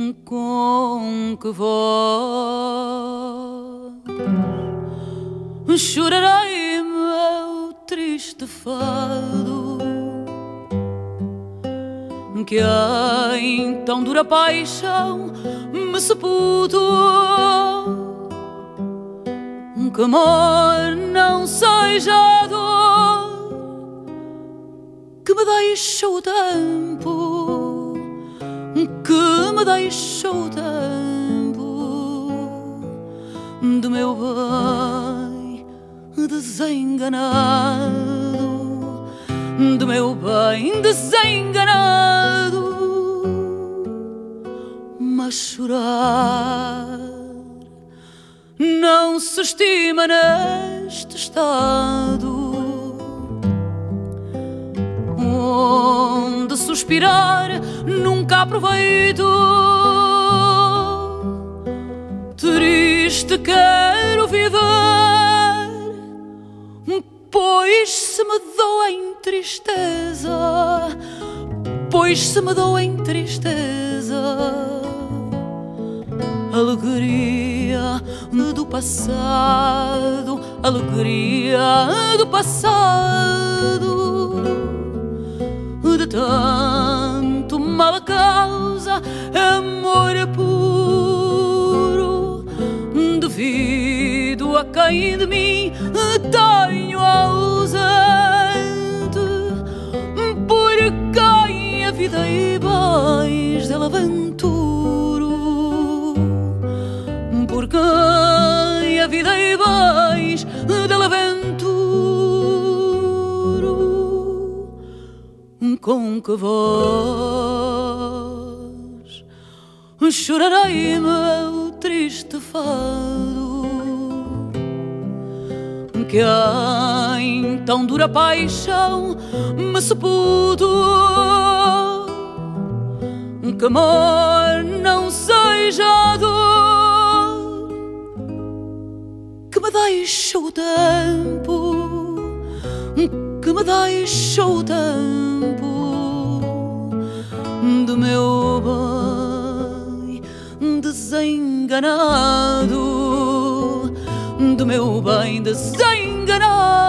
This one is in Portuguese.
Com que voz chorarei meu triste fado, que em tão dura paixão me sepultou. Que amor não seja a dor que me deixa o tempo, que me deixa o tempo do meu bem desenganado, do meu bem desenganado. Mas chorar não se estima neste estado, onde suspirar nunca há proveito. Triste quero viver, pois se me dou em tristeza, pois se me dou em tristeza, alegria do passado, alegria do passado, de tanto mal causa, amor puro, devido a quem de mim tenho ausente, por quem a vida e bens dela aventuro, por quem a vida e bens dela aventuro. Com que voz chorarei meu triste fado, que em tão dura paixão me sepultou. Que amor não seja a dor que me deixa o tempo, que me deixa o tempo do meu bem desenganado, do meu bem desenganado.